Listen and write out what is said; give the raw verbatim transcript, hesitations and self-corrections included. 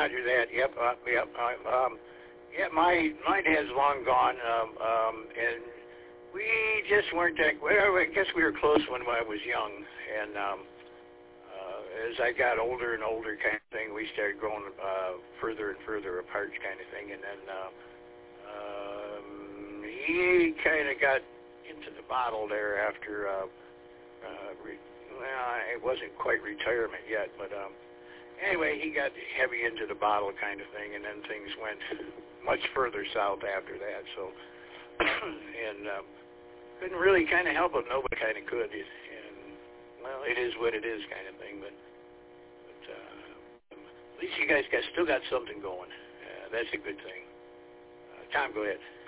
Roger that. Yep, uh, yep. Uh, um, yeah, my my dad's long gone, um, um, and we just weren't that. Well, I guess we were close when I was young, and um, uh, as I got older and older, kind of thing, we started growing uh, further and further apart, kind of thing, and then uh, um, he kind of got into the bottle there after. Uh, uh, re- well, it wasn't quite retirement yet, but. Um, Anyway, he got heavy into the bottle kind of thing, and then things went much further south after that. So, and um, couldn't really kind of help it. Nobody kind of could. And, well, it is what it is kind of thing. But, but uh, at least you guys got still got something going. Uh, that's a good thing. Uh, Tom, go ahead.